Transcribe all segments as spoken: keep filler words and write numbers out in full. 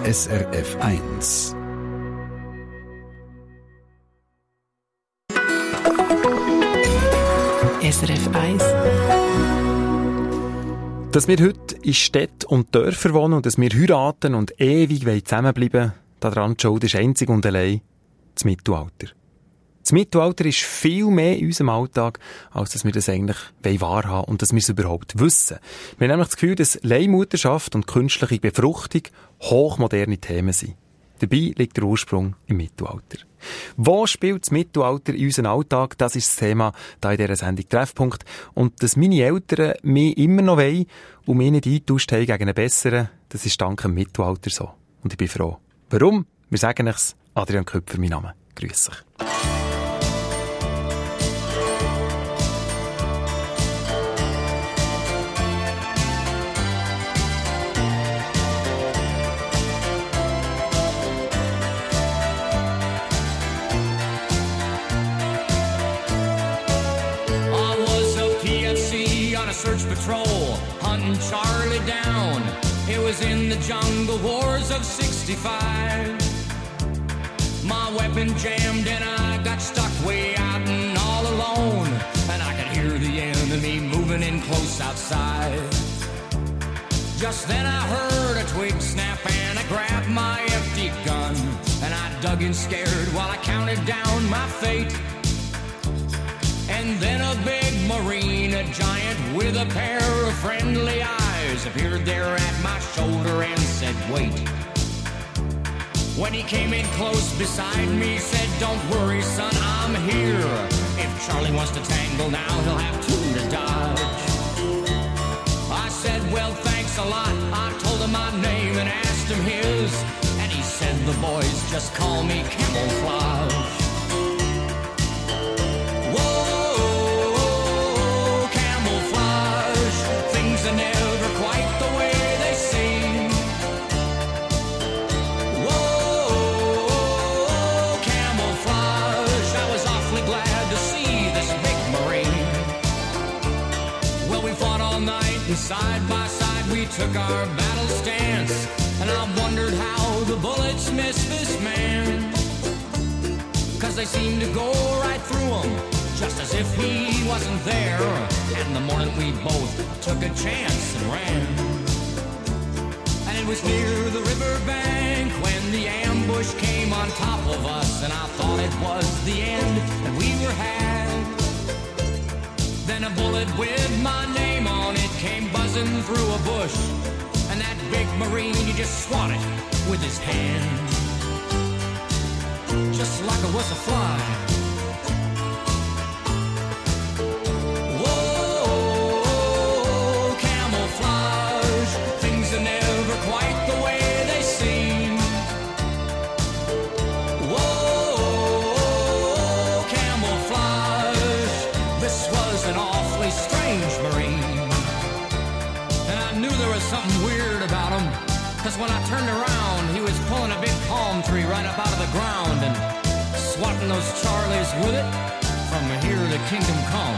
S R F eins. S R F eins. Dass wir heute in Städten und Dörfern wohnen und dass wir heiraten und ewig zusammenbleiben, daran die Schuld ist einzig und allein das Mittelalter. Das Mittelalter ist viel mehr in unserem Alltag, als dass wir das eigentlich wahrhaben wollen und dass wir es überhaupt wissen. Wir haben nämlich das Gefühl, dass Leihmutterschaft und künstliche Befruchtung hochmoderne Themen sind. Dabei liegt der Ursprung im Mittelalter. Wo spielt das Mittelalter in unserem Alltag? Das ist das Thema hier in dieser Sendung Treffpunkt. Und dass meine Eltern mich immer noch wollen und mich nicht eingetauscht haben gegen einen besseren, das ist dank dem Mittelalter so. Und ich bin froh. Warum? Wir sagen es. Adrian Köpfer, mein Name. Grüß dich. Search patrol, hunting Charlie down. It was in the jungle wars of sixty-five. My weapon jammed and I got stuck way out and all alone. And I could hear the enemy moving in close outside. Just then I heard a twig snap and I grabbed my empty gun. And I dug in scared while I counted down my fate. And then a big marine, a giant with a pair of friendly eyes, appeared there at my shoulder and said, wait. When he came in close beside me, said, don't worry, son, I'm here. If Charlie wants to tangle now, he'll have two to dodge. I said, well, thanks a lot. I told him my name and asked him his. And he said, the boys just call me Camouflage. Side by side we took our battle stance, and I wondered how the bullets missed this man. Cause they seemed to go right through him, just as if he wasn't there. And the morning we both took a chance and ran. And it was near the riverbank when the ambush came on top of us, and I thought it was the end, and we were had. Then a bullet with my name on it came buzzing through a bush, and that big Marine, he just swatted with his hand, just like it was a fly. Whoa, camouflage, things are never quite the way they seem. Whoa, camouflage, this was an awfully strange Marine. And I knew there was something weird about him, cause when I turned around, he was pulling a big palm tree right up out of the ground and swatting those Charlies with it from here to kingdom come.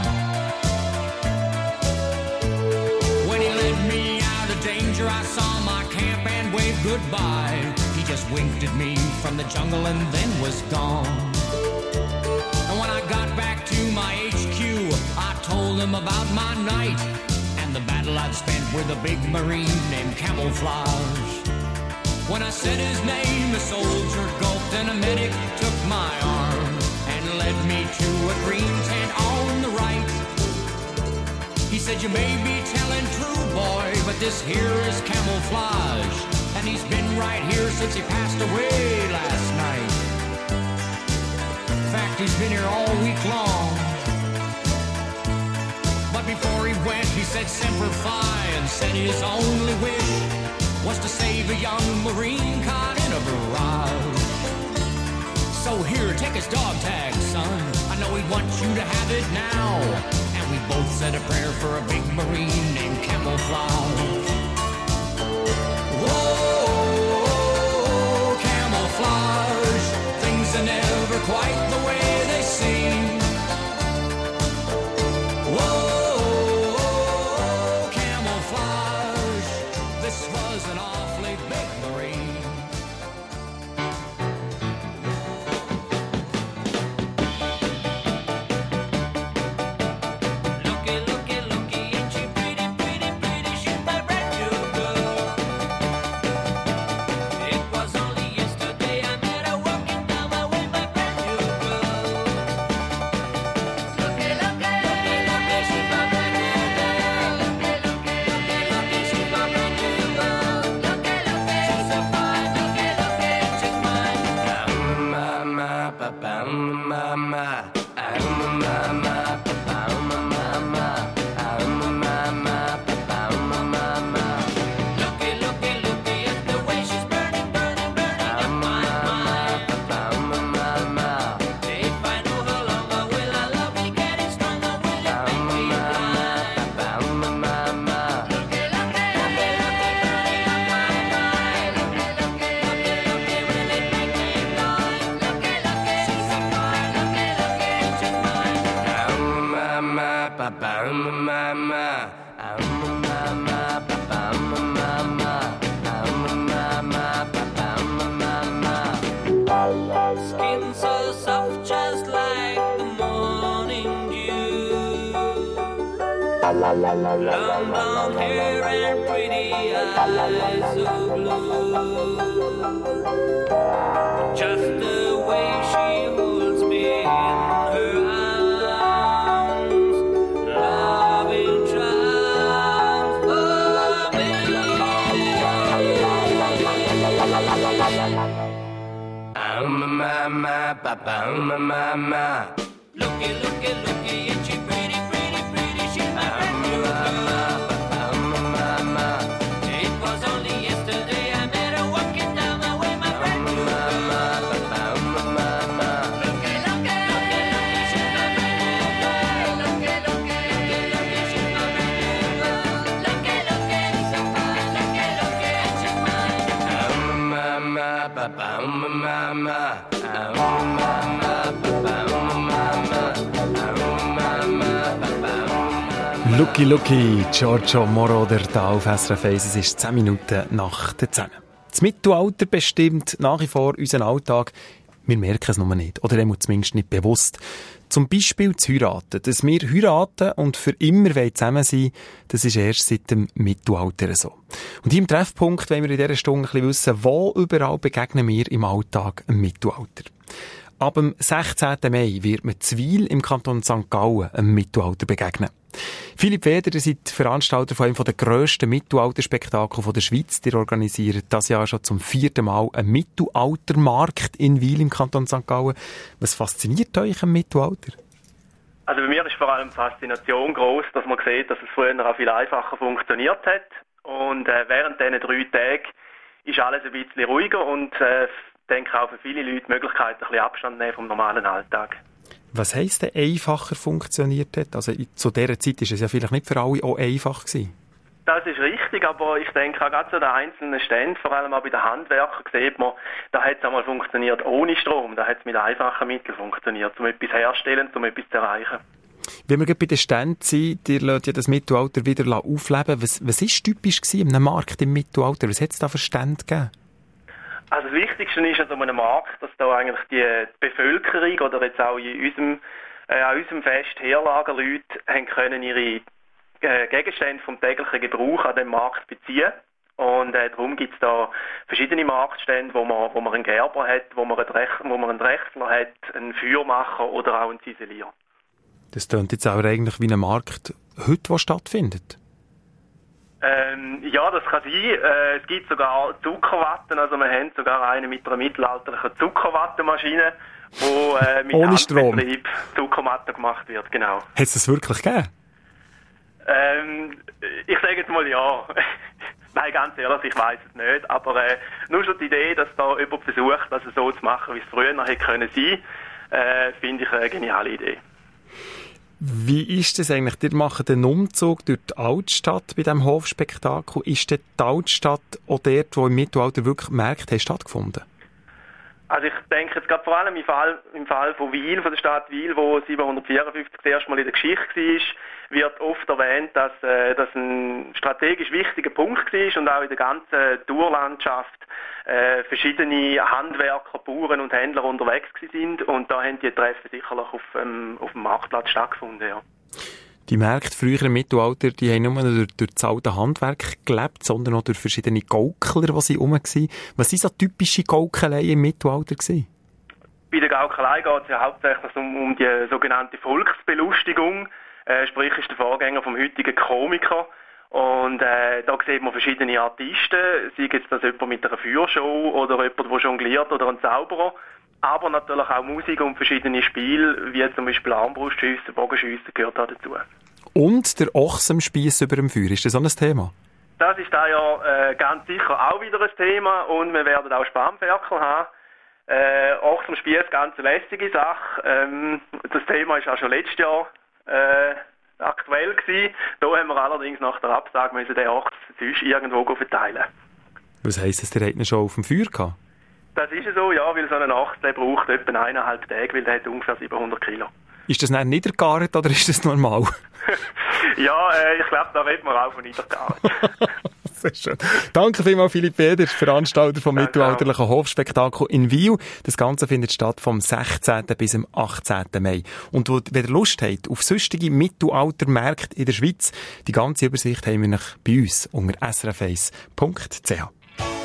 When he led me out of danger, I saw my camp and waved goodbye. He just winked at me from the jungle and then was gone. And when I got back to my H Q, I told him about my night and the battle I'd spent with a big Marine named Camouflage. When I said his name, a soldier gulped and a medic took my arm and led me to a green tent on the right. He said, you may be telling true, boy, but this here is Camouflage, and he's been right here since he passed away last night. In fact, he's been here all week long. But before he went, he said Semper Fi and said his only wish was to save a young Marine caught in a barrage. So here, take his dog tag, son. I know he'd want you to have it now. And we both said a prayer for a big Marine named Camouflage. Whoa, camouflage, things are never quite the way they seem. Whoa, camouflage, this was an awfully big Marine. I'm a mama, I'm a mama, papa, I'm a mama, I'm a mama, papa, I'm a mama. Skin so soft, just like the morning dew. Long blonde hair and pretty eyes so blue. Just the way she holds me in her arms, loving charms for me. I'm a mama, papa, I'm a mama. Looky, looky, looky, and she pretty, pretty, pretty. She's my brand new mama, papa, I'm a mama. It was only yesterday I met her walking down my way, my brand new mama, papa, I'm a mama. Looky, looky, looky, looky, she's my brand new girl. Looky, looky, looky, looky, she's my brand new girl. Looky, looky, so fine. Looky, looky, and she's mine. I'm a mama, papa, I'm a mama. I'm a mama, papa, I'm a mama. I'm a mama, papa, I'm a mama. Lucky Lucky, Giorgio Moroder da auf S R F eins. Es ist zehn Minuten nach der zehn. Das Mittelalter bestimmt nach wie vor unseren Alltag. Wir merken es nur nicht, oder zumindest nicht bewusst. Zum Beispiel zu heiraten. Dass wir heiraten und für immer zusammen sein wollen, das ist erst seit dem Mittelalter so. Und hier im Treffpunkt wollen wir in dieser Stunde ein bisschen wissen, wo überall begegnen wir im Alltag im Mittelalter. Ab dem sechzehnten Mai wird man zu Wil im Kanton Sankt Gallen im Mittelalter begegnen. Philipp Weder, ihr seid Veranstalter von einem der grössten Mittelalterspektakel der Schweiz. Ihr organisiert das Jahr schon zum vierten Mal einen Mittelaltermarkt in Wil im Kanton Sankt Gallen. Was fasziniert euch am Mittelalter? Also bei mir ist vor allem die Faszination gross, dass man sieht, dass es früher auch viel einfacher funktioniert hat. Und äh, während diesen drei Tagen ist alles ein bisschen ruhiger und äh, ich denke auch für viele Leute die Möglichkeit, ein bisschen Abstand nehmen vom normalen Alltag. Was heisst denn einfacher funktioniert hat? Also zu dieser Zeit war es ja vielleicht nicht für alle auch einfach gewesen. Das ist richtig, aber ich denke auch gerade zu den einzelnen Ständen, vor allem auch bei den Handwerkern, sieht man, da hat es einmal funktioniert ohne Strom, da hat es mit einfachen Mitteln funktioniert, um etwas herzustellen, um etwas zu erreichen. Wenn wir gerade bei den Ständen sind, ihr lasst ja das Mittelalter wieder aufleben. Was, was ist typisch gewesen an einem Markt im Mittelalter? Was hat es da für Stände gegeben? Also das Wichtigste ist an einem Markt, dass da eigentlich die Bevölkerung oder jetzt auch in unserem, äh, an unserem Fest Herlagerleute haben können ihre äh, Gegenstände vom täglichen Gebrauch an dem Markt beziehen. Und äh, darum gibt es da verschiedene Marktstände, wo man, wo man einen Gerber hat, wo man einen, Drech, wo man einen Drechsler hat, einen Feuermacher oder auch einen Ziselier. Das klingt jetzt auch eigentlich wie ein Markt heute, der stattfindet. Ähm, ja, das kann sein. Äh, es gibt sogar Zuckerwatten, also wir haben sogar eine mit einer mittelalterlichen Zuckerwattenmaschine, wo äh, mit ohne Strom Handbetrieb Zuckerwatte gemacht wird, genau. Hat es das wirklich gegeben? Ähm, ich sage jetzt mal ja. Nein, ganz ehrlich, ich weiss es nicht, aber äh, nur schon die Idee, dass da jemand versucht, das so zu machen, wie es früher hätte können sein, äh, finde ich eine geniale Idee. Wie ist das eigentlich? Ihr macht einen Umzug durch die Altstadt bei diesem Hofspektakel. Ist denn die Altstadt auch dort, wo im Mittelalter wirklich Märkte stattgefunden? Also ich denke jetzt gerade vor allem im Fall, im Fall von Wil, von der Stadt Wil, wo siebenhundertvierundfünfzig das erste Mal in der Geschichte war, wird oft erwähnt, dass äh, das ein strategisch wichtiger Punkt war und auch in der ganzen Tourlandschaft äh, verschiedene Handwerker, Bauern und Händler unterwegs sind und da haben die Treffen sicherlich auf, ähm, auf dem Marktplatz stattgefunden. Ja. Die Märkte früher im Mittelalter, die haben nicht nur durch, durch das alte Handwerk gelebt, sondern auch durch verschiedene Gaukler, die sie herum waren. Was waren so typische Gaukeleien im Mittelalter gewesen? Bei der Gaukelei geht es ja hauptsächlich um, um die sogenannte Volksbelustigung. Äh, sprich, ist der Vorgänger vom heutigen Komiker. Und äh, da sieht man verschiedene Artisten, sei jetzt das jemand mit einer Feuershow oder jemand, der jongliert oder ein Zauberer. Aber natürlich auch Musik und verschiedene Spiele, wie zum Beispiel Armbrustschiessen, Bogenschiessen, gehört auch dazu. Und der Ochsenspieß über dem Feuer, ist das auch ein Thema? Das ist da ja äh, ganz sicher auch wieder ein Thema und wir werden auch Spanferkel haben. Äh, Ochsenspieß, ganz eine lässige Sache. Ähm, das Thema ist auch schon letztes Jahr äh, aktuell gewesen. Da haben wir allerdings nach der Absage müssen den Ochs sonst irgendwo verteilen. Was heisst das, der hat ihn schon auf dem Feuer gehabt? Das ist so, ja, weil so ein Ochs, der braucht etwa eineinhalb Tage, weil der hat ungefähr siebenhundert Kilo. Ist das nicht niedergegart oder ist das normal? Ja, äh, ich glaube, da wird man auch von niedergehen. Sehr schön. Danke vielmals, Philipp Eder, Veranstalter vom Danke mittelalterlichen Hofspektakel in Wiel. Das Ganze findet statt vom sechzehnten bis zum achtzehnten Mai. Und wenn ihr Lust habt auf sonstige Mittelaltermärkte in der Schweiz, die ganze Übersicht haben wir noch bei uns unter s r f eins punkt c h.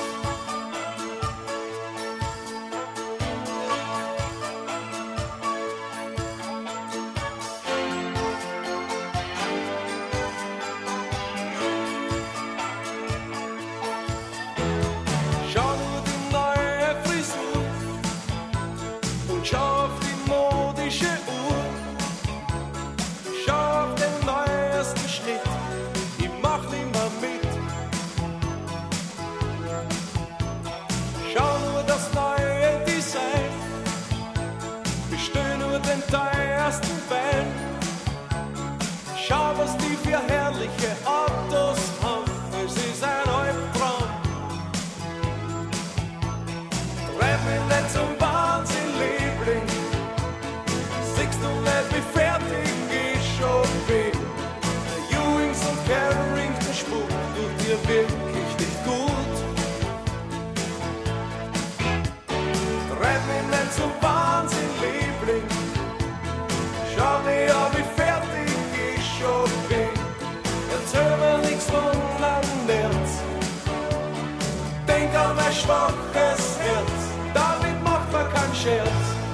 Schwaches Herz, damit macht man keinen Scherz.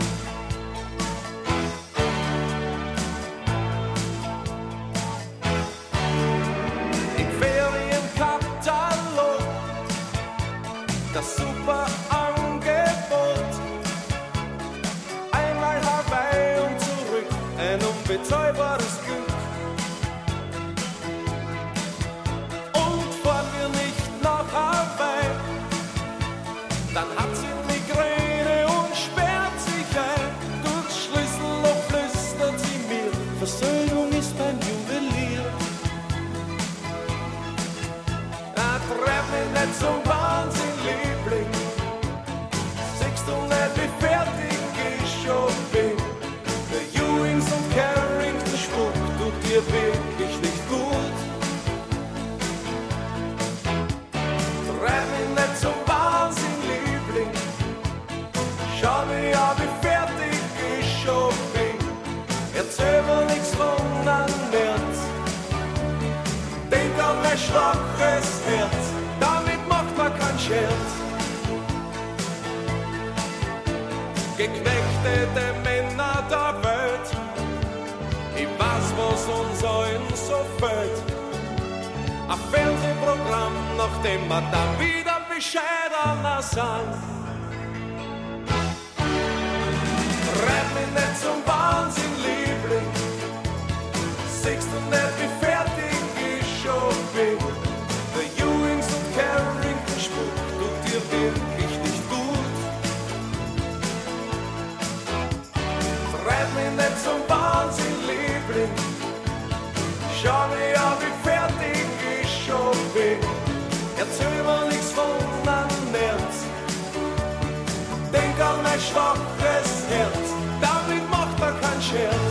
Im Ferienkatalog das super Angebot. Einmal Hawaii und zurück, ein unbezahlbares Glück. Und fahren wir nicht nach Hawaii, dann hat sie Migräne und sperrt sich ein. Durchs Schlüsselloch flüstert sie mir, Versöhnung ist beim Juwelier. Na, treff mich nicht so Wahnsinn, Liebling. Siehst du nicht, wie fertig ich schon bin? Der Ewings und Carrington Spuk tut dir wirklich nicht gut. Treff mich nicht so Wahnsinn, schau mir an, wie fertig ich schon bin. Erzähl mir nichts von einem März. Denk an mein schwaches Herz, damit macht man keinen Scherz. Geknechtete Männer der Welt, ich weiß, was uns allen so fehlt. Ein Fernsehprogramm, nachdem wir dann wieder bescheidener sind. Treib mich nicht zum Wahnsinn, Liebling. Siehst du nicht, wie fertig ich schon bin? Der Ewings und Carrington Spuk tut dir wirklich nicht gut. Treib mich nicht zum Wahnsinn, Liebling. Schau mir an, wie fertig ich schon bin. Erzähl mir nichts von einem März. Denk an mein schwaches Herz, damit macht man keinen Scherz.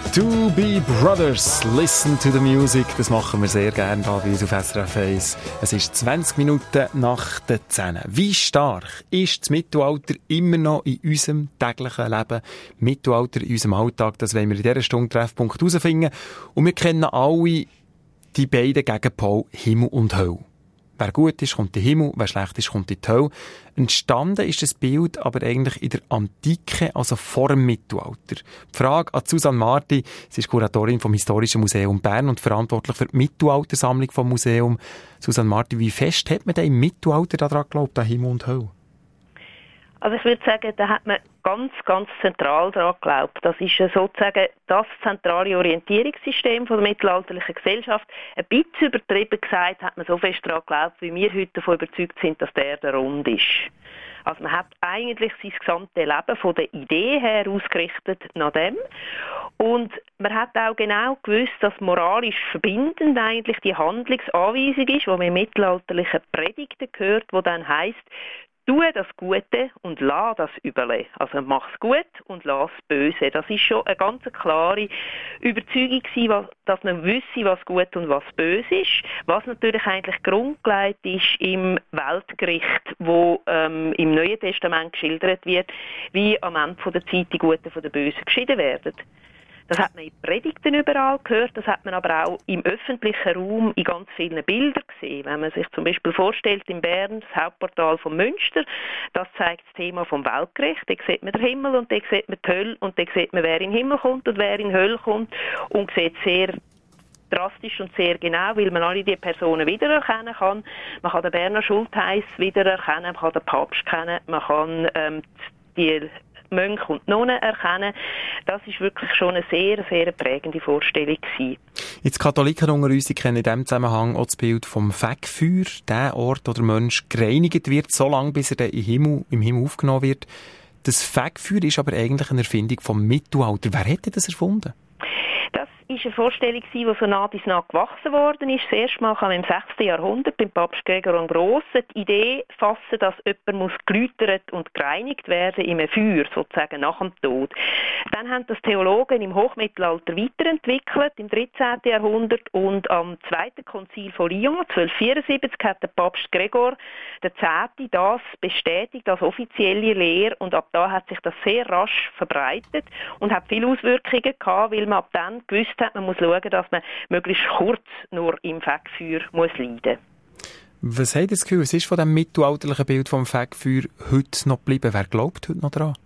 Doobie Brothers, listen to the music. Das machen wir sehr gerne hier bei uns auf S R F eins. Es ist zwanzig Minuten nach der zehn. Wie stark ist das Mittelalter immer noch in unserem täglichen Leben? Mittelalter in unserem Alltag, das wollen wir in dieser Stunde Treffpunkt herausfinden. Und wir kennen alle die beiden Gegenpole Himmel und Hölle. Wer gut ist, kommt in den Himmel, wer schlecht ist, kommt in die Hölle. Entstanden ist das Bild aber eigentlich in der Antike, also vor dem Mittelalter. Die Frage an Susanne Marti, sie ist Kuratorin vom Historischen Museum Bern und verantwortlich für die Mittelaltersammlung vom Museum. Susanne Marti, wie fest hat man denn im Mittelalter daran geglaubt, an Himmel und Hölle? Also ich würde sagen, da hat man ganz, ganz zentral daran geglaubt. Das ist sozusagen das zentrale Orientierungssystem von der mittelalterlichen Gesellschaft. Ein bisschen übertrieben gesagt hat man so fest daran geglaubt, wie wir heute davon überzeugt sind, dass die Erde rund ist. Also man hat eigentlich sein gesamtes Leben von der Idee her ausgerichtet nach dem. Und man hat auch genau gewusst, dass moralisch verbindend eigentlich die Handlungsanweisung ist, die man in mittelalterlichen Predigten gehört, wo dann heisst, tue das Gute und lass das Üble. Also mach's gut und lass Böse. Das ist schon eine ganz klare Überzeugung gewesen, dass man wüsste, was gut und was böse ist. Was natürlich eigentlich grundgelegt ist im Weltgericht, wo ähm, im Neuen Testament geschildert wird, wie am Ende der Zeit die Guten von den Bösen geschieden werden. Das hat man in Predigten überall gehört, das hat man aber auch im öffentlichen Raum in ganz vielen Bildern gesehen. Wenn man sich zum Beispiel vorstellt, in Bern, das Hauptportal von Münster, das zeigt das Thema vom Weltgericht. Da sieht man den Himmel und da sieht man die Hölle und da sieht man, wer in den Himmel kommt und wer in die Hölle kommt und sieht sehr drastisch und sehr genau, weil man alle diese Personen wiedererkennen kann. Man kann den Berner Schultheiss wiedererkennen, man kann den Papst kennen, man kann ähm, die Mönche und Nonnen erkennen. Das ist wirklich schon eine sehr, sehr prägende Vorstellung gewesen. Jetzt Katholiken unter uns, die kennen in diesem Zusammenhang auch das Bild vom Fegfeuer, der Ort, wo der Mensch gereinigt wird, so lange, bis er dann im Himmel, im Himmel aufgenommen wird. Das Fegfeuer ist aber eigentlich eine Erfindung vom Mittelalter. Wer hätte das erfunden? Das war eine Vorstellung, die so nah bis nah gewachsen worden ist. Das erste Mal kam im sechsten Jahrhundert beim Papst Gregor dem Grossen die Idee fassen, dass jemand muss geläutert und gereinigt werden im Feuer, sozusagen nach dem Tod. Dann haben das Theologen im Hochmittelalter weiterentwickelt, im dreizehnten Jahrhundert, und am zweiten Konzil von Lyon, zwölfhundertvierundsiebzig, hat der Papst Gregor der Zehnte das bestätigt als offizielle Lehre, und ab da hat sich das sehr rasch verbreitet und hat viele Auswirkungen gehabt, weil man ab dann gewusst hat, man muss schauen, dass man möglichst kurz nur im Fegfeuer muss leiden. Was habt ihr das Gefühl, was ist von dem mittelalterlichen Bild vom Fegfeuer heute noch geblieben? Wer glaubt heute noch daran?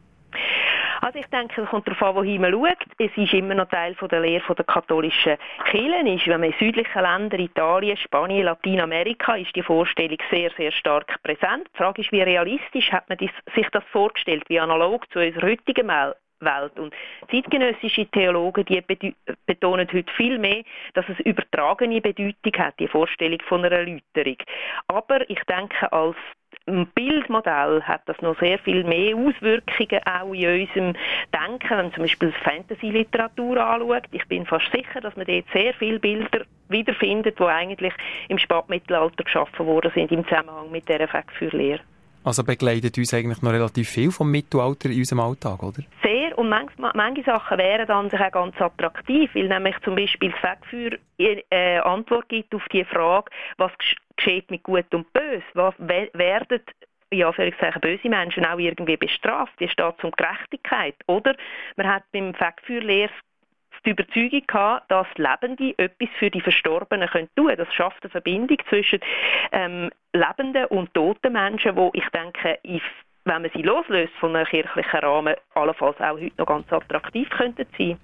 Also ich denke, es kommt darauf an, wohin man schaut. Es ist immer noch Teil von der Lehre der katholischen Kirche. Ist, wenn man in südlichen Ländern, Italien, Spanien, Lateinamerika, ist die Vorstellung sehr, sehr stark präsent. Die Frage ist, wie realistisch hat man sich das vorgestellt, wie analog zu unserer heutigen Welt. Und zeitgenössische Theologen, die betonen heute viel mehr, dass es übertragene Bedeutung hat, die Vorstellung von einer Erläuterung. Aber ich denke, als Bildmodell hat das noch sehr viel mehr Auswirkungen auch in unserem Denken, wenn man zum Beispiel Fantasy-Literatur anschaut. Ich bin fast sicher, dass man dort sehr viele Bilder wiederfindet, die eigentlich im Spätmittelalter geschaffen worden sind im Zusammenhang mit dieser Fegfeuerlehre. Also begleitet uns eigentlich noch relativ viel vom Mittelalter in unserem Alltag, oder? Sehr, und manch, manche Sachen wären dann sich auch ganz attraktiv, weil nämlich zum Beispiel das Fegfeuer äh, Antwort gibt auf die Frage, was geschieht mit Gut und Böse? Was werden ja, böse Menschen auch irgendwie bestraft? Wie steht es um Gerechtigkeit? Oder man hat beim Fegfeuerlehre die Überzeugung gehabt, dass Lebende etwas für die Verstorbenen tun können. Das schafft eine Verbindung zwischen ähm, lebenden und toten Menschen, wo ich denke, if, wenn man sie loslöst von einem kirchlichen Rahmen, allenfalls auch heute noch ganz attraktiv könnten sein.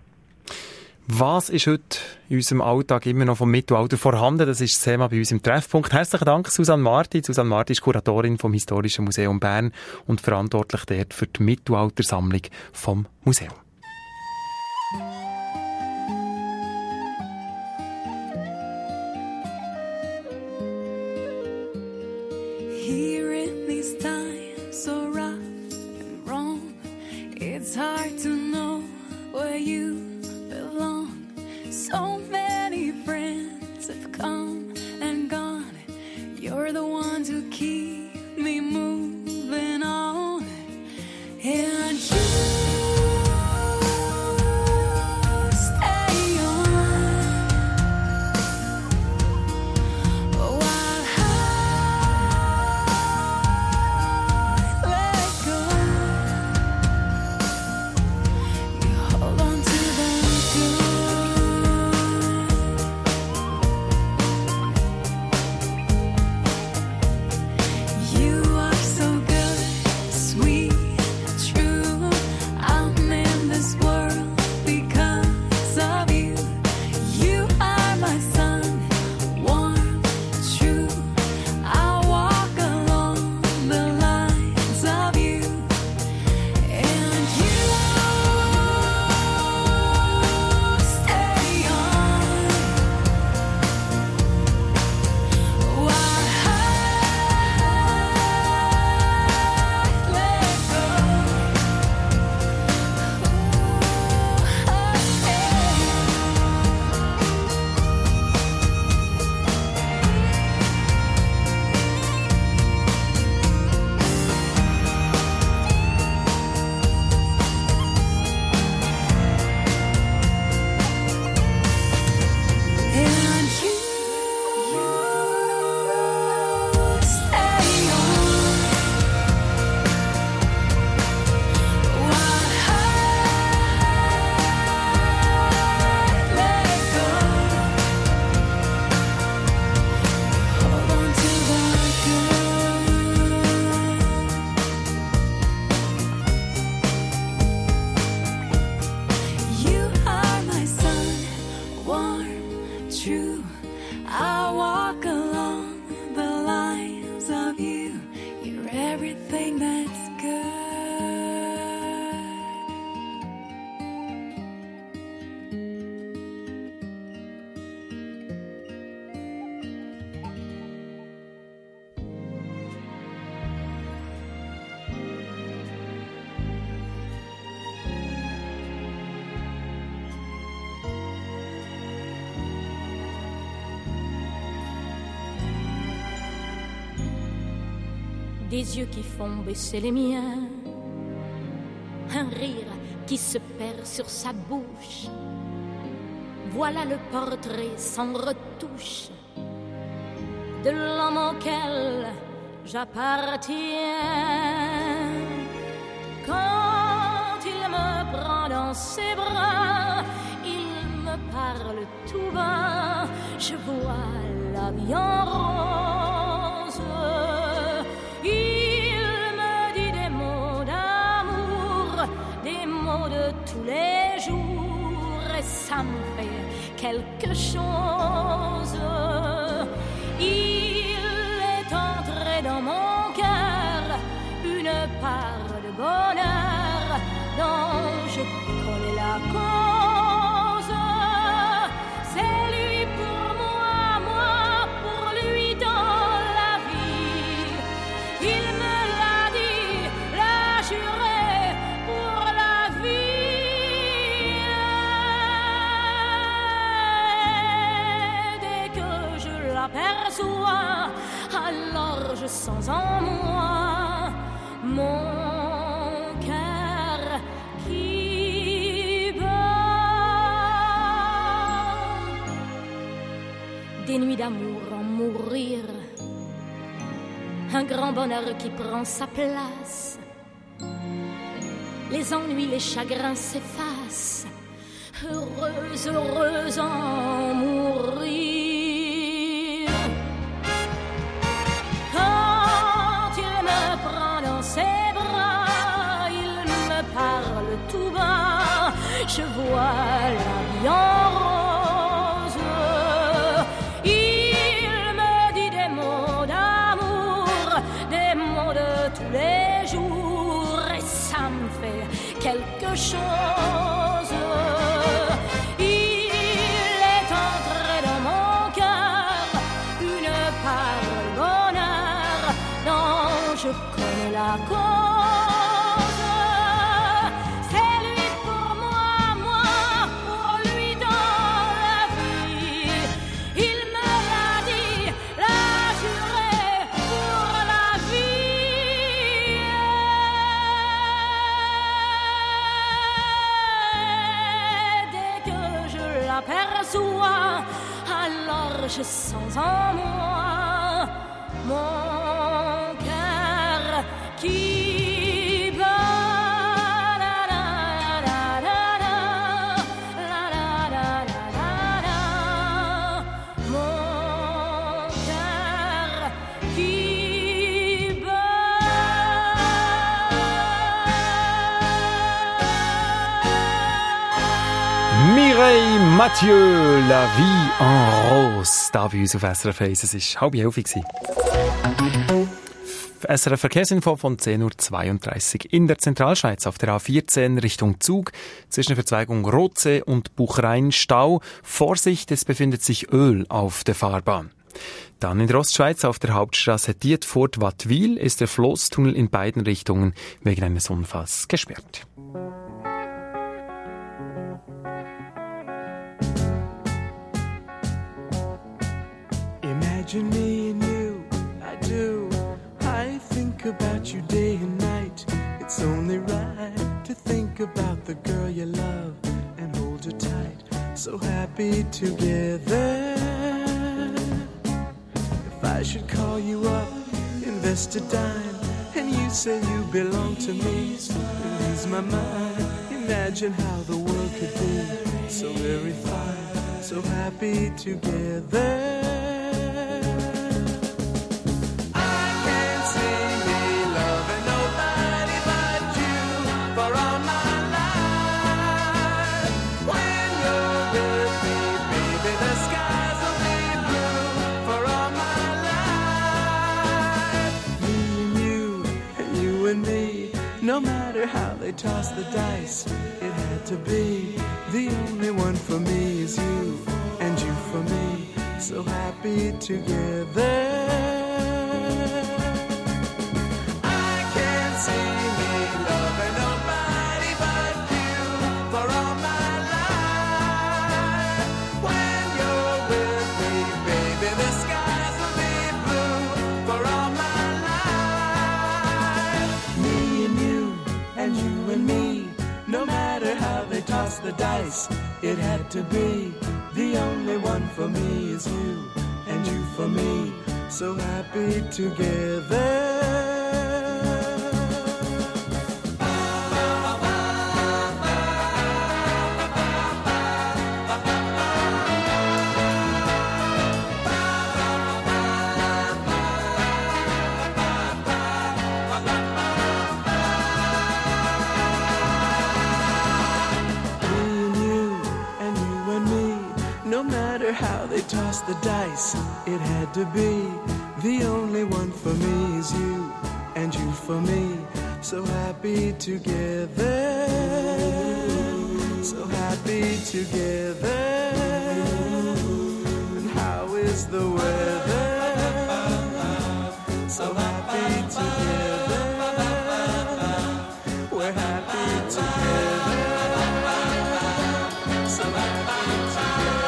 Was ist heute in unserem Alltag immer noch vom Mittelalter vorhanden? Das ist das Thema bei uns im Treffpunkt. Herzlichen Dank, Susanne Marti. Susanne Marti ist Kuratorin vom Historischen Museum Bern und verantwortlich dort für die Mittelaltersammlung vom Museum. It's hard to know where you belong. So many friends have come and gone. You're the ones who keep me moving on. And you stay. des yeux qui font baisser les miens, un rire qui se perd sur sa bouche. Voilà le portrait sans retouche de l'homme auquel j'appartiens. Quand il me prend dans ses bras, il me parle tout bas, je vois la vie en rose. Il me dit des mots d'amour, des mots de tous les jours, et ça me fait quelque chose. Il est entré dans mon cœur une part de bonheur dont je connais la cause. C'est lui pour moi, moi pour lui dans la vie. Il me l'a dit, l'a juré pour la vie. Dès que je l'aperçois, alors je sens en moi mon cœur qui bat. Des nuits d'amour en mourir, un grand bonheur qui prend sa place. Les ennuis, les chagrins s'effacent, heureuse, heureuse en mourir. Tout bas, je vois la vie en rose. Il me dit des mots d'amour, des mots de tous les jours, et ça me fait quelque chose. Il est entré dans mon cœur une part de bonheur dont je connais la cause. Alors je sens en moi mon cœur qui bat. La, la, la, la, la, la, la, la, la, la. Mon cœur qui bat. Mireille Mathieu, La vie en rose, da bei uns auf S R F eins. Es war halb elf. S R F Verkehrsinfo von zehn Uhr zweiunddreißig. In der Zentralschweiz auf der A vierzehn Richtung Zug zwischen der Verzweigung Rothsee und Buchrein Stau. Vorsicht, es befindet sich Öl auf der Fahrbahn. Dann in der Ostschweiz auf der Hauptstraße Dietfurt-Wattwil ist der Flosstunnel in beiden Richtungen wegen eines Unfalls gesperrt. Imagine me and you, I do. I think about you day and night. It's only right to think about the girl you love and hold her tight. So happy together. If I should call you up, invest a dime, and you say you belong to me, release my mind. Imagine how the world could be so very fine, so happy together. No matter how they toss the dice, it had to be. The only one for me is you, and you for me. So happy together. I can't see me loving nobody but you for all my life. When you're with me, baby, the skies will be blue for all my life. the dice, it had to be. The only one for me is you, and you for me, so happy together. How they tossed the dice, it had to be. The only one for me is you, and you for me, so happy together, so happy together. And how is the weather? So happy together, we're happy together, so happy together.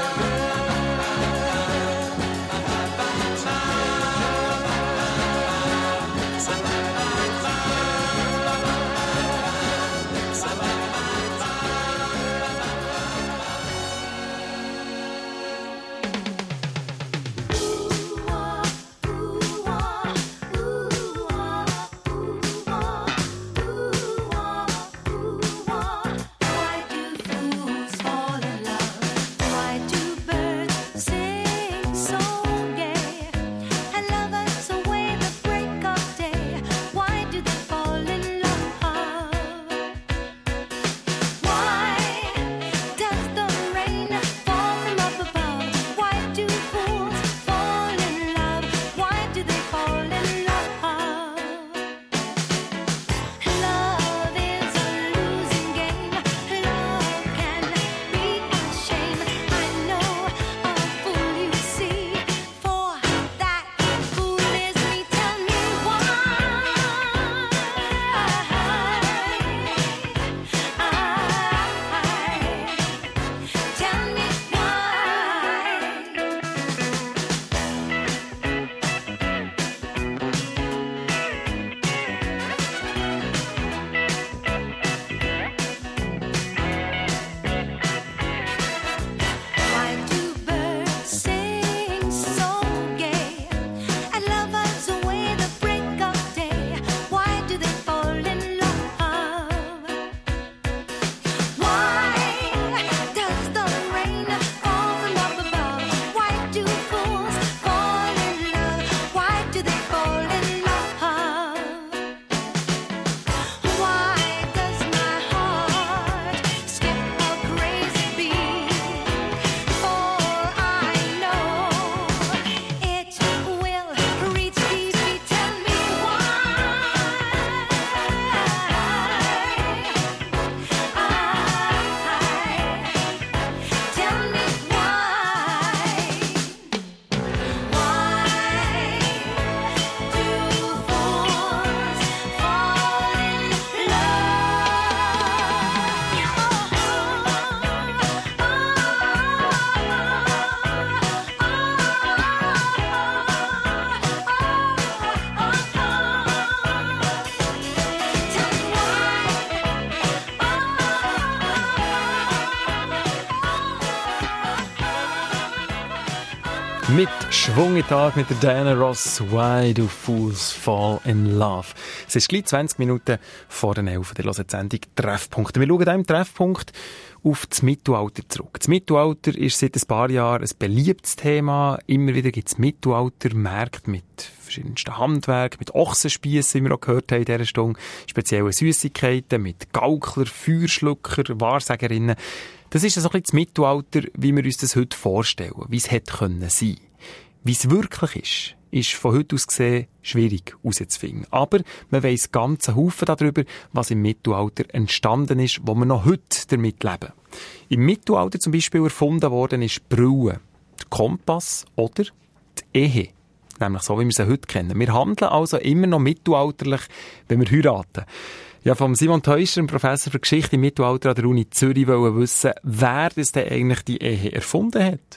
Mit Schwung in Tag mit der Diana Ross, Why Do Fools Fall in Love. Es ist gleich zwanzig Minuten vor den elf. Ihr hört die Sendung Treffpunkt. Wir schauen im Treffpunkt auf das Mittelalter zurück. Das Mittelalter ist seit ein paar Jahren ein beliebtes Thema. Immer wieder gibt es Mittelaltermärkte mit verschiedensten Handwerk, mit Ochsenspiessen, wie wir auch gehört haben in dieser Stunde, spezielle Süssigkeiten, mit Gaukler, Feuerschlucker, Wahrsagerinnen. Das ist so ein bisschen das Mittelalter, wie wir uns das heute vorstellen, wie es hätte können sein. Wie es wirklich ist, ist von heute aus gesehen schwierig herauszufinden. Aber man weiss ganz einen Haufen darüber, was im Mittelalter entstanden ist, wo wir noch heute damit leben. Im Mittelalter zum Beispiel erfunden worden ist die Brille, der Kompass oder die Ehe. Nämlich so, wie wir sie heute kennen. Wir handeln also immer noch mittelalterlich, wenn wir heiraten. Ja, vom Simon Teuscher, dem Professor für Geschichte im Mittelalter an der Uni Zürich, wollen wissen, wer das denn eigentlich die Ehe erfunden hat.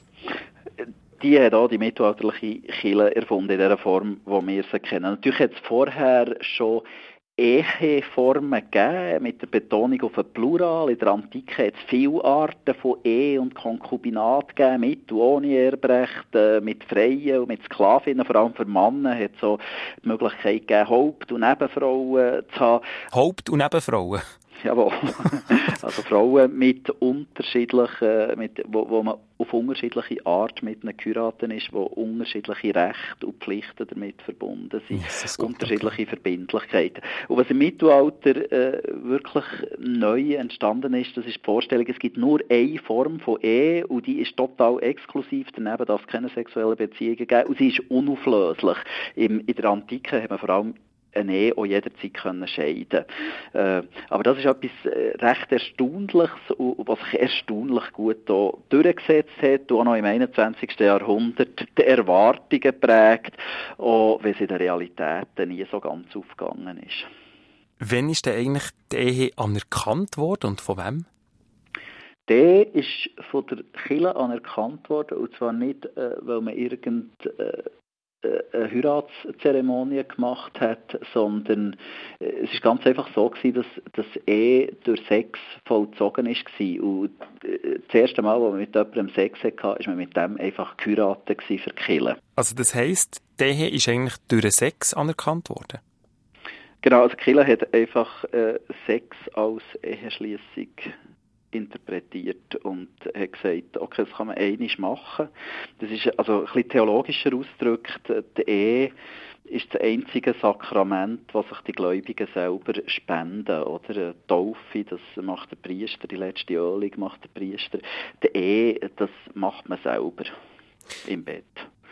Die hat auch die mittelalterliche Kirche erfunden in der Form, wie wir sie kennen. Natürlich hat es vorher schon Eheformen gegeben, mit der Betonung auf ein Plural. In der Antike hat es viele Arten von Ehe und Konkubinat gegeben, mit und ohne Erbrecht, äh, mit Freien und mit Sklavinnen. Vor allem für Männer hat es so die Möglichkeit gegeben, Haupt- und Nebenfrauen zu haben. Haupt- und Nebenfrauen? Jawohl. Also Frauen mit unterschiedlichen, mit, wo, wo man auf unterschiedliche Art mit ihnen geheiratet ist, wo unterschiedliche Rechte und Pflichten damit verbunden sind, yes, unterschiedliche okay. Verbindlichkeiten. Und was im Mittelalter äh, wirklich neu entstanden ist, das ist die Vorstellung, es gibt nur eine Form von Ehe und die ist total exklusiv, daneben darf es keine sexuellen Beziehungen geben und sie ist unauflöslich. Im, in der Antike hat man vor allem eine Ehe auch jederzeit können scheiden. Äh, aber das ist etwas äh, recht Erstaunliches, und, was sich erstaunlich gut hier durchgesetzt hat und auch noch im einundzwanzigsten Jahrhundert die Erwartungen prägt, auch wenn es in der Realität nie so ganz aufgegangen ist. Wann ist denn eigentlich die Ehe anerkannt worden und von wem? Die Ehe ist von der Kirche anerkannt worden, und zwar nicht, äh, weil man irgend äh, eine Heiratszeremonie gemacht hat, sondern es ist ganz einfach so gewesen, dass das Ehe durch Sex vollzogen war. Und das erste Mal, als man mit jemandem Sex hatte, war man mit dem einfach geheiratet für die Kirche. Also das heisst, die Ehe ist eigentlich durch Sex anerkannt worden? Genau, also die Kirche hat einfach äh, Sex als Eheschliessung interpretiert und hat gesagt, okay, das kann man einmal machen. Das ist also ein bisschen theologischer ausgedrückt. Die Ehe ist das einzige Sakrament, das sich die Gläubigen selber spenden. Oder? Die Taufe, das macht der Priester, die letzte Ölung macht der Priester. Die Ehe, das macht man selber im Bett.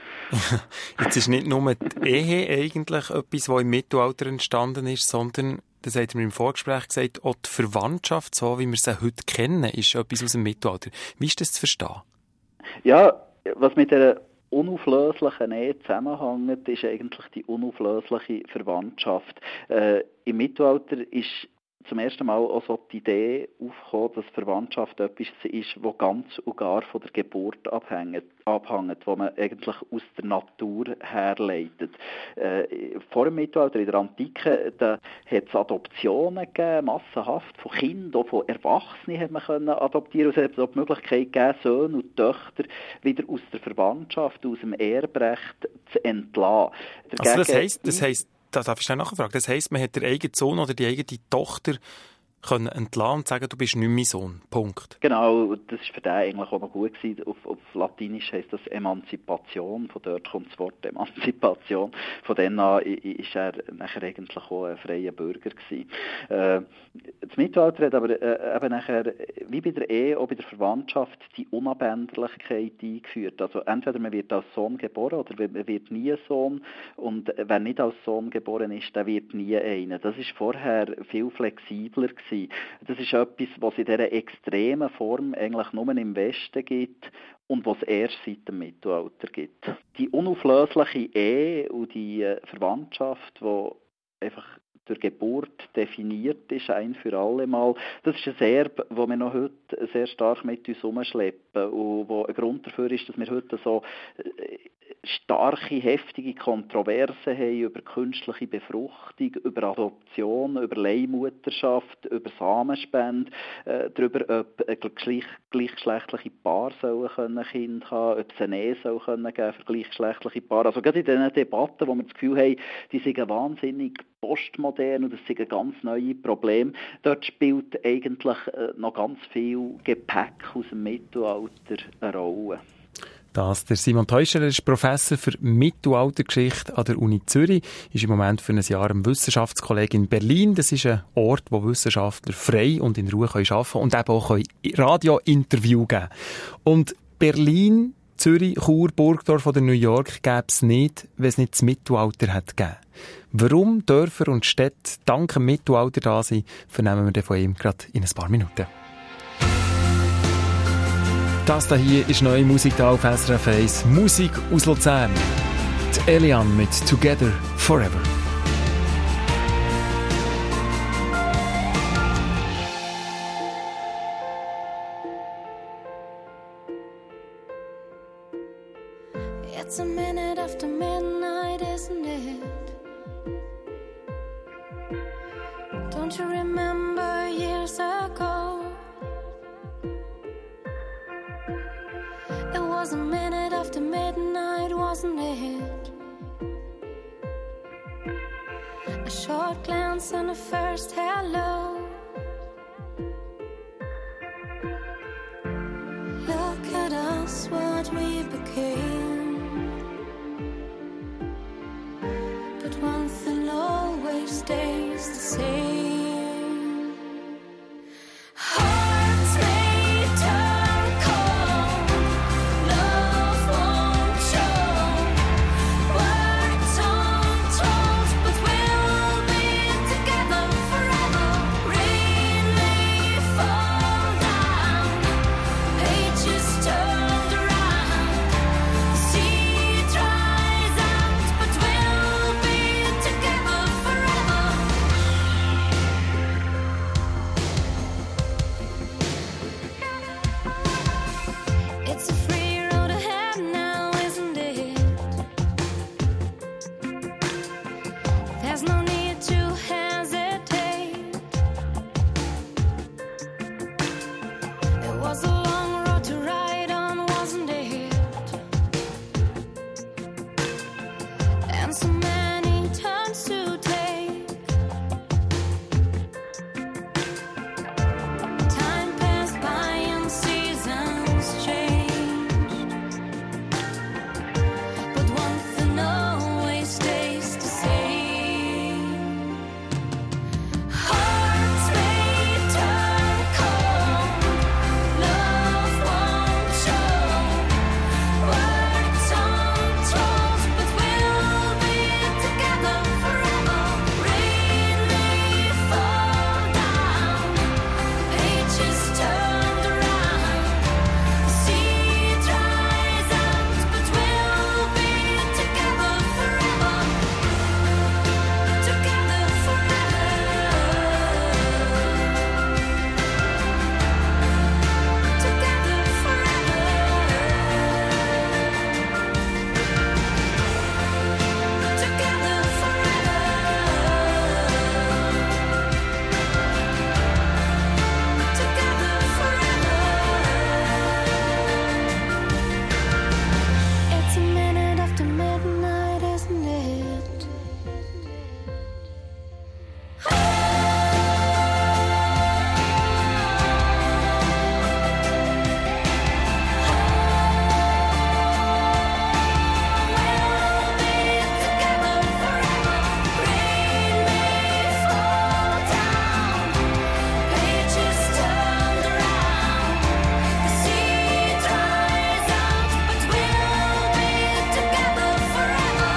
Jetzt ist nicht nur die Ehe eigentlich etwas, was im Mittelalter entstanden ist, sondern, das hat mir im Vorgespräch gesagt, auch die Verwandtschaft, so wie wir sie heute kennen, ist etwas aus dem Mittelalter. Wie ist das zu verstehen? Ja, was mit der unauflöslichen Ehe zusammenhängt, ist eigentlich die unauflösliche Verwandtschaft. Äh, Im Mittelalter ist zum ersten Mal auch so die Idee aufgekommen, dass Verwandtschaft etwas ist, das ganz und gar von der Geburt abhängt, abhängt, wo man eigentlich aus der Natur herleitet. Äh, vor dem Mittelalter, in der Antike, da hat es Adoptionen gegeben, massenhaft, von Kindern, auch von Erwachsenen hat man können adoptieren. Es hat auch die Möglichkeit gegeben, Söhne und Töchter wieder aus der Verwandtschaft, aus dem Erbrecht zu entlassen. Also das heisst, das heisst, da darf ich schnell nachfragen. Das heisst, man hat den eigenen Sohn oder die eigene Tochter können entlassen und sagen, du bist nicht mein Sohn. Punkt. Genau, das war für den eigentlich auch noch gut gewesen. Auf, auf Latinisch heisst das Emanzipation, von dort kommt das Wort Emanzipation. Von dann an ist er nachher eigentlich auch ein freier Bürger gewesen. Äh, das Mittelalter hat aber äh, eben nachher, wie bei der Ehe, auch bei der Verwandtschaft, die Unabänderlichkeit eingeführt. Also entweder man wird als Sohn geboren oder man wird nie Sohn, und wer nicht als Sohn geboren ist, der wird nie einer. Das ist vorher viel flexibler gewesen. Das ist etwas, was in dieser extremen Form eigentlich nur im Westen gibt und was es erst seit dem Mittelalter gibt. Die unauflösliche Ehe und die Verwandtschaft, die einfach durch Geburt definiert ist, ein für alle Mal, das ist ein Erbe, das wir noch heute sehr stark mit uns herumschleppen und wo ein Grund dafür ist, dass wir heute so starke, heftige Kontroversen haben über künstliche Befruchtung, über Adoption, über Leihmutterschaft, über Samenspende, äh, darüber, ob äh, gleich, gleichgeschlechtliche Paare sollen können Kinder haben, ob es eine Ehe soll können geben für gleichgeschlechtliche Paare. Also gerade in diesen Debatten, wo wir das Gefühl haben, die sind wahnsinnig postmodern und das sind ganz neue Probleme, dort spielt eigentlich äh, noch ganz viel Gepäck aus dem Mittelalter eine Rolle. Das, der Simon Teuscher ist Professor für Mittelaltergeschichte an der Uni Zürich, ist im Moment für ein Jahr im Wissenschaftskolleg in Berlin. Das ist ein Ort, wo Wissenschaftler frei und in Ruhe arbeiten können und eben auch Radiointerview geben können. Und Berlin, Zürich, Chur, Burgdorf oder New York gäbe es nicht, wenn es nicht das Mittelalter hätte gegeben. Warum Dörfer und Städte dank dem Mittelalter da sind, vernehmen wir dann von ihm gerade in ein paar Minuten. Das hier ist neue Musik da auf S R F eins. Musik aus Luzern. Die Elian mit Together Forever. It's a minute after midnight, isn't it? Don't you remember years ago? It was a minute after midnight, wasn't it? A short glance and a first hello. Look at us, what we became. But one thing always stays the same. Hearts may turn cold, love won't show. Words untold, but we'll be together forever. Rain may fall down, pages turned around. The sea dries out, but we'll be together forever. It's a free road ahead now, isn't it? There's no need to hesitate. It was a long road to ride on, wasn't it? And so many turns to take. Time passed by and seasons changed, but one thing always stays the same. Hearts may turn cold, love won't show. Words untold, but we'll be together forever. Rain may fall down, pages turned around. The sea dries out, but we'll be together forever. Together forever. Together forever. Together forever. Together forever. It's a minute after midnight, isn't it? We'll be together forever. Rain may fall down, pages turned around. The sea dries out, but we'll be together forever.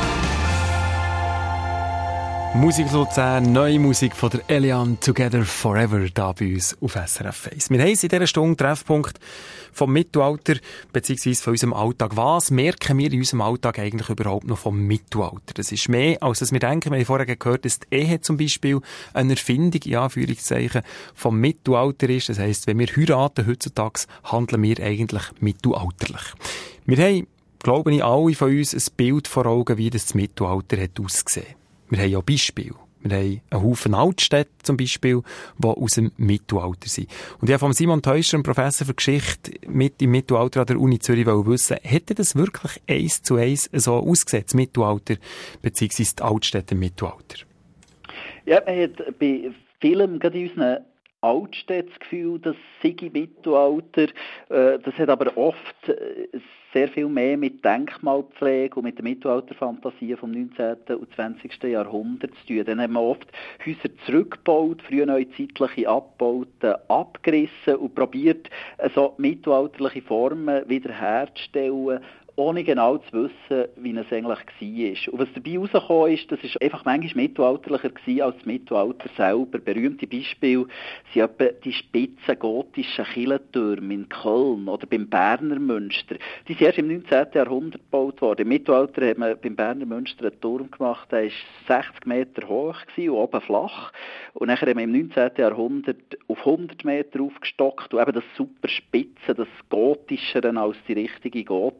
Musik Luzern, neue Musik von der Eliane, Together Forever, da bei uns auf S R F eins. Wir haben in dieser Stunde Treffpunkt vom Mittelalter, beziehungsweise von unserem Alltag. Was merken wir in unserem Alltag eigentlich überhaupt noch vom Mittelalter? Das ist mehr, als dass wir denken. Wir haben vorher gehört, dass die Ehe zum Beispiel eine Erfindung, in Anführungszeichen, vom Mittelalter ist. Das heisst, wenn wir heiraten heutzutage, handeln wir eigentlich mittelalterlich. Wir haben, glaube ich, alle von uns ein Bild vor Augen, wie das Mittelalter hat ausgesehen. Wir haben ja Beispiele. Wir haben einen Haufen Altstädte zum Beispiel, die aus dem Mittelalter sind. Und ich habe von Simon Teuscher, einem Professor für Geschichte mit im Mittelalter an der Uni Zürich, wissen, hätte das wirklich eins zu eins so ausgesehen, das Mittelalter, beziehungsweise die Altstädte im Mittelalter? Ja, man hat bei vielen, gerade in unseren Altstädten, das Gefühl, das sei im Mittelalter. Das hat aber oft sehr viel mehr mit Denkmalpflege und mit der Mittelalterfantasie vom neunzehnten und zwanzigsten Jahrhundert zu tun. Dann haben wir oft Häuser zurückgebaut, frühneuzeitliche Abbauten abgerissen und probiert, so mittelalterliche Formen wiederherzustellen, ohne genau zu wissen, wie es eigentlich war. Und was dabei herausgekommen ist, das war einfach manchmal mittelalterlicher als das Mittelalter selber. Berühmte Beispiele sind etwa die spitzen gotischen Kirchtürme in Köln oder beim Berner Münster. Die sind erst im neunzehnten Jahrhundert gebaut worden. Im Mittelalter hat man beim Berner Münster einen Turm gemacht, der war sechzig Meter hoch und oben flach. Und dann haben wir im neunzehnten Jahrhundert auf hundert Meter aufgestockt und eben das super Spitze, das Gotischere als die richtige Gotik. Oder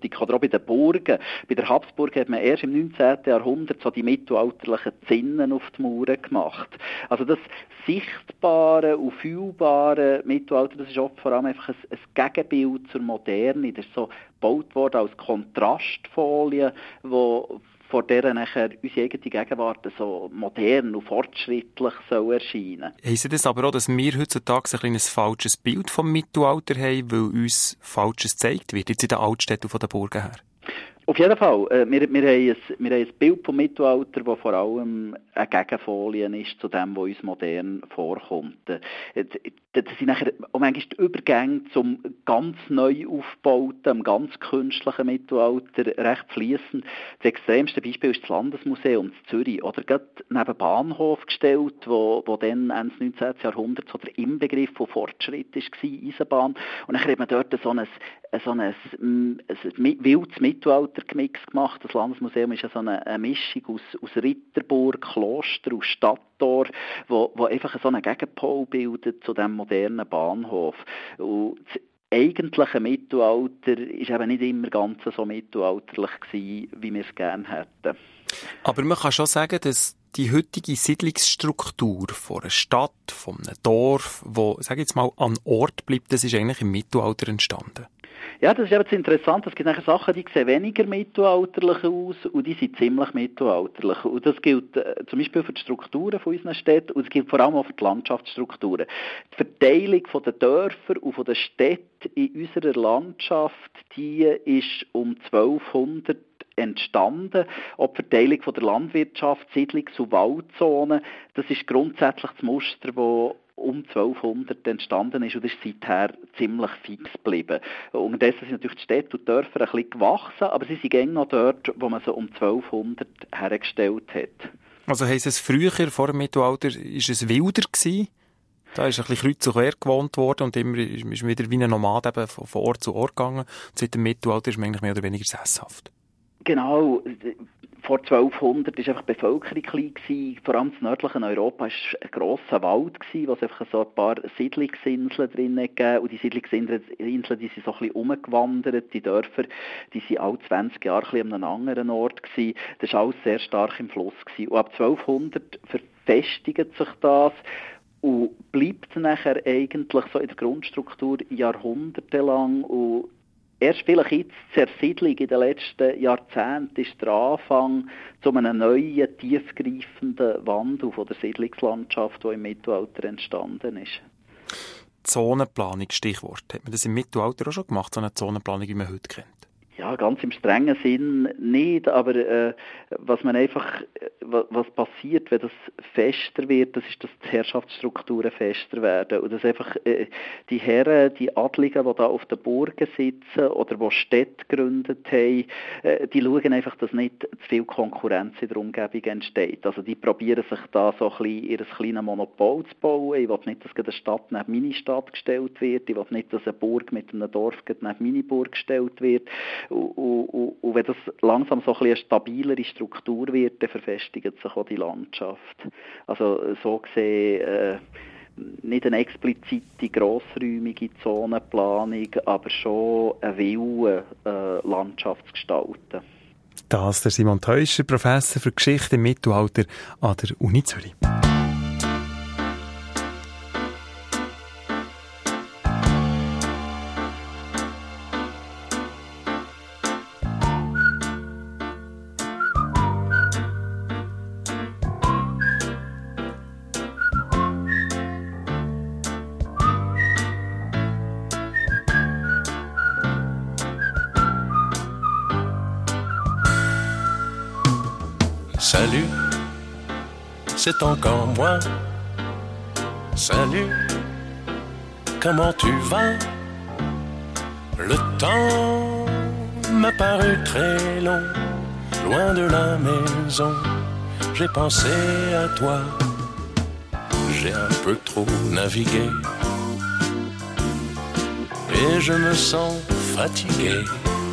bei den Burgen. Bei der Habsburg hat man erst im neunzehnten Jahrhundert so die mittelalterlichen Zinnen auf die Mauern gemacht. Also das sichtbare und fühlbare Mittelalter, das ist oft vor allem einfach ein, ein Gegenbild zur Moderne. Das ist so gebaut worden als Kontrastfolie, wo vor der nachher unsere eigene Gegenwart so modern und fortschrittlich soll erscheinen. Heisst das aber auch, dass wir heutzutage ein kleines falsches Bild vom Mittelalter haben, weil uns Falsches gezeigt wird, jetzt in den Altstädten von den Burgen her? Auf jeden Fall. Wir, wir, haben ein, wir haben ein Bild vom Mittelalter, das vor allem eine Gegenfolie ist zu dem, was uns modern vorkommt. Das sind nachher auch manchmal die Übergänge zum ganz neu aufgebauten, ganz künstlichen Mittelalter recht fließend. Das extremste Beispiel ist das Landesmuseum in Zürich, oder gerade neben dem Bahnhof gestellt, wo, wo dann Ende des neunzehnten Jahrhunderts so der Inbegriff von Fortschritt war, Eisenbahn. Und dann hat man dort so ein, so ein, ein, ein wildes Mittelalter Mix gemacht. Das Landesmuseum ist ja so eine, eine Mischung aus, aus Ritterburg, Kloster und Stadttor, wo, wo einfach so einen Gegenpol bildet zu dem modernen Bahnhof. Und das eigentliche Mittelalter ist eben nicht immer ganz so mittelalterlich gewesen, wie wir es gerne hätten. Aber man kann schon sagen, dass die heutige Siedlungsstruktur von einer Stadt, von einem Dorf, wo, sag ich jetzt mal, an Ort bleibt, das ist eigentlich im Mittelalter entstanden. Ja, das ist eben interessant. Es gibt nachher Sachen, die sehen weniger mittelalterlich aus und die sind ziemlich mittelalterlich. Und das gilt äh, zum Beispiel für die Strukturen von unseren Städten und es gilt vor allem auch für die Landschaftsstrukturen. Die Verteilung von den Dörfern und von den Städten in unserer Landschaft, die ist um zwölfhundert entstanden. Auch die Verteilung von der Landwirtschaft, Siedlungs- und Waldzonen, das ist grundsätzlich das Muster, das um zwölfhundert entstanden ist und das ist seither ziemlich fix geblieben. Unterdessen sind natürlich die Städte und die Dörfer ein bisschen gewachsen, aber sie sind immer noch dort, wo man sie um zwölfhundert hergestellt hat. Also heisst es, früher, vor dem Mittelalter, war es wilder gewesen? Da ist ein bisschen kreuz und quer gewohnt worden und immer ist man wieder wie ein Nomad eben von Ort zu Ort gegangen. Und seit dem Mittelalter ist man eigentlich mehr oder weniger sesshaft. Genau. Vor zwölfhundert war einfach die Bevölkerung klein gewesen. Vor allem im nördlichen Europa war ein grosser Wald gewesen, wo es einfach so ein paar Siedlungsinseln drin gegeben. Und die Siedlungsinseln, die sind so ein bisschen umgewandert. Die Dörfer, die sind alle zwanzig Jahre ein bisschen an einem anderen Ort gewesen. Das war alles sehr stark im Fluss gewesen. Und ab zwölfhundert verfestigt sich das und bleibt nachher eigentlich so in der Grundstruktur jahrhundertelang. Und erst vielleicht jetzt zur Siedlung in den letzten Jahrzehnten ist der Anfang zu einem neuen, tiefgreifenden Wandel von der Siedlungslandschaft, die im Mittelalter entstanden ist. Zonenplanung, Stichwort. Hat man das im Mittelalter auch schon gemacht, so eine Zonenplanung, wie man heute kennt? Ja, ganz im strengen Sinn nicht, aber äh, was man einfach, was passiert, wenn das fester wird, das ist, dass die Herrschaftsstrukturen fester werden und dass einfach äh, die Herren, die Adligen, die da auf den Burgen sitzen oder die Städte gegründet haben, äh, die schauen einfach, dass nicht zu viel Konkurrenz in der Umgebung entsteht. Also die probieren sich da so ein bisschen ihr kleines Monopol zu bauen. Ich will nicht, dass eine Stadt neben meine Stadt gestellt wird. Ich will nicht, dass eine Burg mit einem Dorf neben meine Burg gestellt wird. Und, und, und wenn das langsam so ein bisschen eine stabilere Struktur wird, dann verfestigt sich auch die Landschaft. Also so gesehen äh, nicht eine explizite, grossräumige Zonenplanung, aber schon ein Wille, äh, Landschaft zu gestalten. Das ist der Simon Teuscher, Professor für Geschichte im Mittelalter an der Uni Zürich. Salut, c'est encore moi. Salut, comment tu vas? Le temps m'a paru très long, loin de la maison. J'ai pensé à toi, j'ai un peu trop navigué et je me sens fatigué.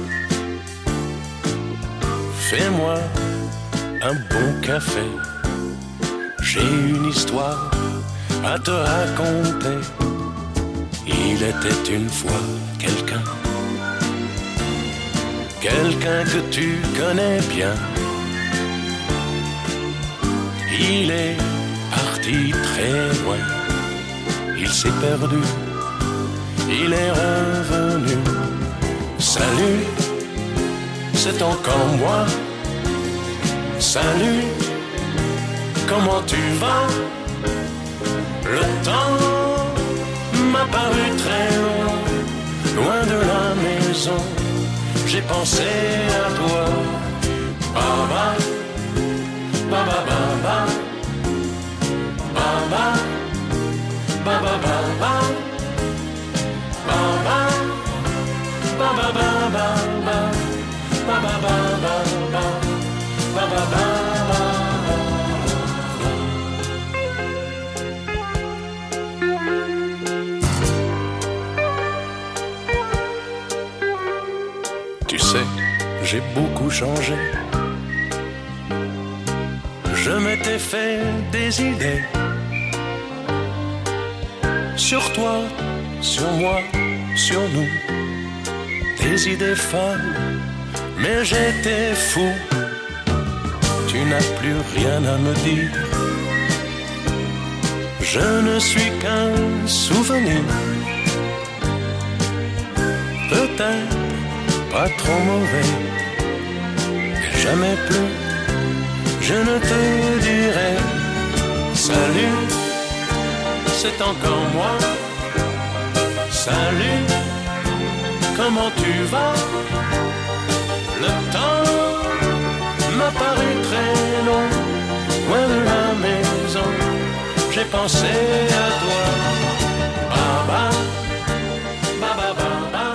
Fais-moi un bon café, j'ai une histoire à te raconter. Il était une fois quelqu'un quelqu'un que tu connais bien. Il est parti très loin, il s'est perdu, il est revenu. Salut, c'est encore moi. Salut, comment tu vas? Le temps m'a paru très long, loin de la maison, j'ai pensé à toi. Baba, baba, baba, baba, baba, baba, baba, baba, baba, baba, baba, baba, baba. Tu sais, j'ai beaucoup changé. Je m'étais fait des idées sur toi, sur moi, sur nous. Des idées folles, mais j'étais fou. Tu n'as plus rien à me dire. Je ne suis qu'un souvenir. Peut-être pas trop mauvais, mais jamais plus. Je ne te dirai salut, c'est encore moi. Salut, comment tu vas? Le temps m'a paru très long, loin de la maison, j'ai pensé à toi. Baba, baba, baba,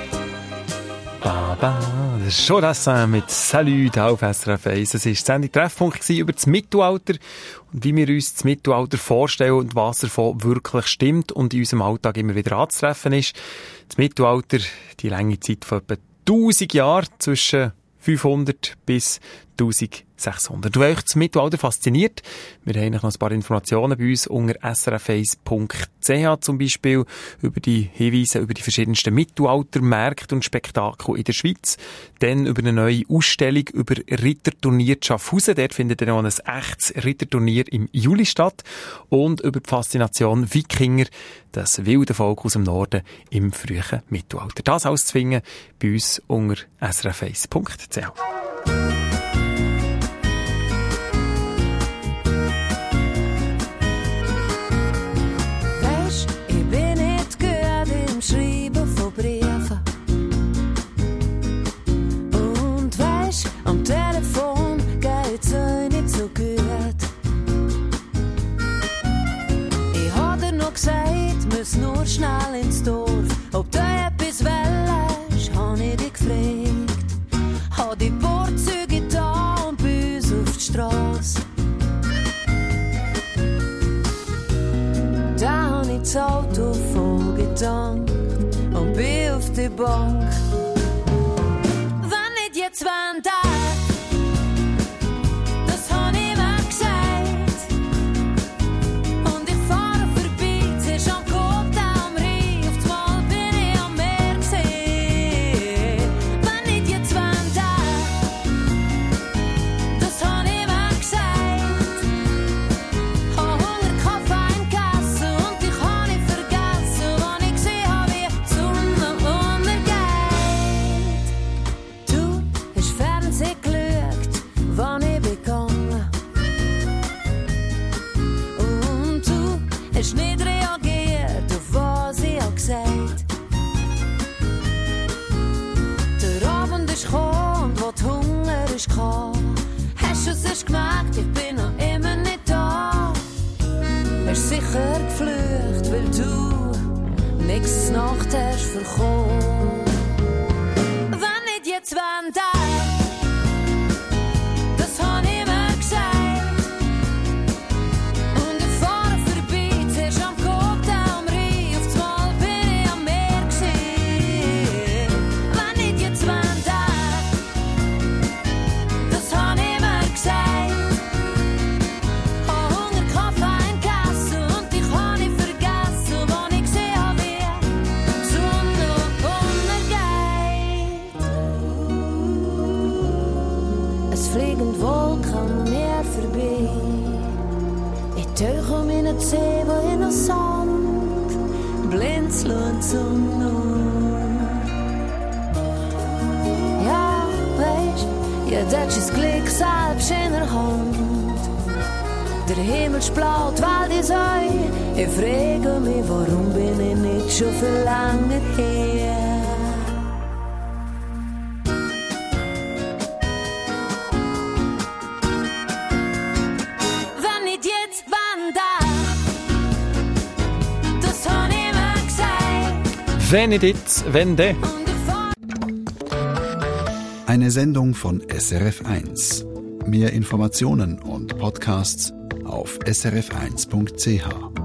Baba. Jodassin mit «Salut» auf S R F eins. Es war die Sendung Treffpunkt über das Mittelalter und wie wir uns das Mittelalter vorstellen und was davon wirklich stimmt und in unserem Alltag immer wieder anzutreffen ist. Das Mittelalter, die lange Zeit von etwa tausend Jahren, zwischen fünfhundert bis eintausendsechshundert. Wenn euch das Mittelalter fasziniert, wir haben noch ein paar Informationen bei uns unter s r f eins punkt c h zum Beispiel über die Hinweise über die verschiedensten Mittelaltermärkte und Spektakel in der Schweiz. Dann über eine neue Ausstellung über Ritterturnier Schaffhausen. Dort findet ihr noch ein echtes Ritterturnier im Juli statt. Und über die Faszination Wikinger, das wilde Volk aus dem Norden im frühen Mittelalter. Das alles zu finden bei uns unter s r f eins punkt c h. Am Telefon geht's euch nicht so gut. Ich hab dir noch gesagt, müss nur schnell ins Dorf. Ob du etwas willst, hab ich dich gefragt. Hab die Vorzüge da und bei uns auf die Strasse. Da hab ich das Auto voll getankt und bin auf die Bank. Wenn nicht jetzt, wenn da. Hast du es erst gemerkt, ich bin noch immer nicht da. Hast sicher geflucht, weil du nix Nacht hast verkommen. Wenn nicht jetzt, wenn da. Oh Tauchen meine Zähne in den Sand, blinzeln zum Nord. Ja, weisst, ja, das ist Glück selbst in der Hand. Der Himmel ist blau, die Welt ist heu. Ich frage mich, warum bin ich nicht schon viel länger her? Wenn nicht jetzt, wann da? Das hab ich mir gesagt. Wenn nicht jetzt, wenn denn? Eine Sendung von S R F eins. Mehr Informationen und Podcasts auf s r f eins punkt c h.